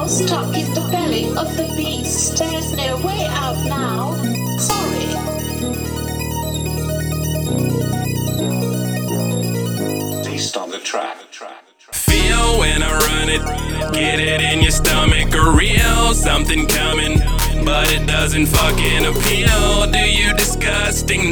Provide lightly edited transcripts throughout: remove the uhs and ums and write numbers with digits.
now stuck in the belly of the beast. There's no way out now. Sorry. Please stop the track. Feel when I run it, get it in your stomach or real, something coming, but it doesn't fucking appeal. Do you disgusting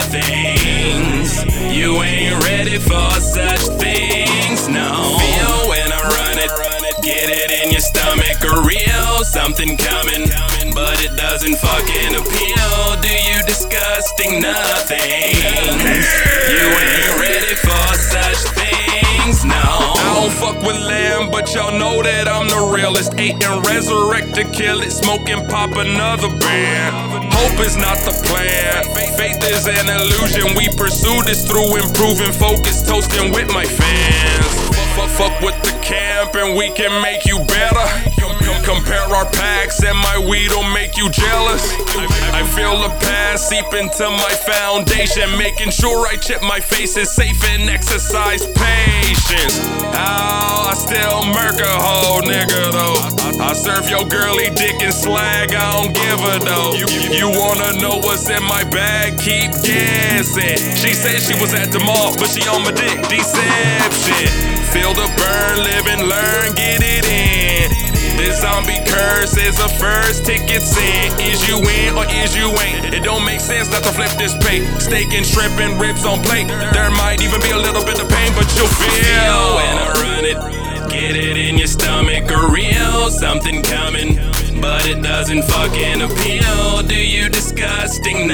nothings? You ain't ready for such things, no. Feel when I run it, get it in your stomach or real, something coming, but it doesn't fucking appeal. Do you disgusting nothings? You ain't ready for such things, no. I don't fuck with lamb, but y'all know that I'm the realest. Ate and resurrect to kill it, smoke and pop another brand. Hope is not the plan, faith is an illusion. We pursue this through improving focus, toasting with my fans. Fuck with the camp and we can make you better. Compare our packs and my weed will make you jealous. I feel the past seep into my foundation, making sure I chip my face is safe and exercise patience. Oh, I still murk a whole nigga though. I serve your girly dick and slag, I don't give a though. You wanna know what's in my bag? Keep guessing. She said she was at the mall, but she on my dick. Deception. Feel the burn, live and learn, get it in. This zombie curse is a first ticket sin. Is you in or is you ain't? It don't make sense not to flip this pay. Steak and shrimp and ribs on plate. There might even be a little bit of pain, but you'll feel when I run it. Get it in your stomach or real, something coming, but it doesn't fucking appeal. Do you disgusting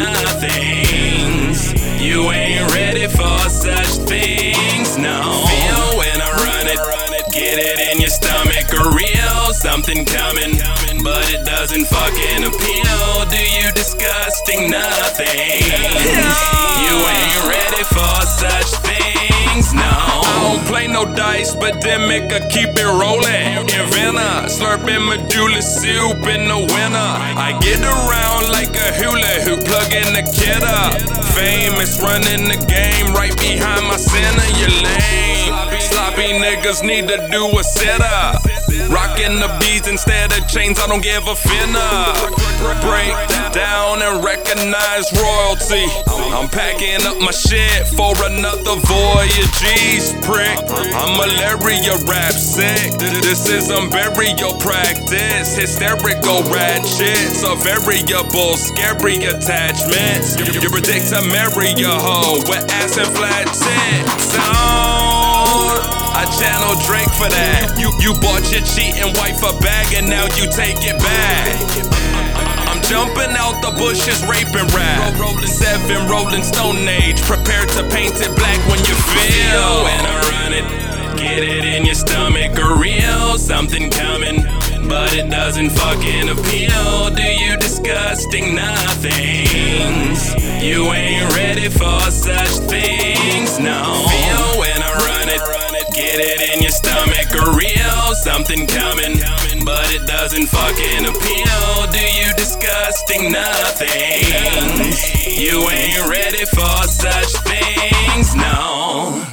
nothings? You ain't ready for such things, no. Feel when I run it, get it in your stomach or real, something coming, but it doesn't fucking appeal. Do you disgusting nothings? You ain't ready for such things, no. I don't play no dice, but then make her keep it rolling. Inventor, slurping medulla soup in the winter. I get around like a hula hoop, plugging the kid up. Famous, running the game right behind my center. You're lame. Sloppy niggas need to do a setup. Rocking the beads instead of chains, I don't give a finna. Break down and recognize royalty. I'm packing up my shit for another voyage, prick. I'm malaria rap sick. This is burial practice. Hysterical ratchets, a variable, scary attachments. You're a dick to marry a hoe with ass and flat tits. I channel Drake for that. You bought your cheating wife a bag and now you take it back. I'm jumping out the bushes, raping rap. Rolling 7, rolling Stone Age. Prepare to paint it black when you feel when I run it. Get it in your stomach or real, something coming, but it doesn't fucking appeal. Do you disgusting nothings? You ain't ready for such things, no. Feel when I run it, get it in your stomach or real, something coming, but it doesn't fucking appeal. Do you disgusting nothings? You ain't ready for such things, no.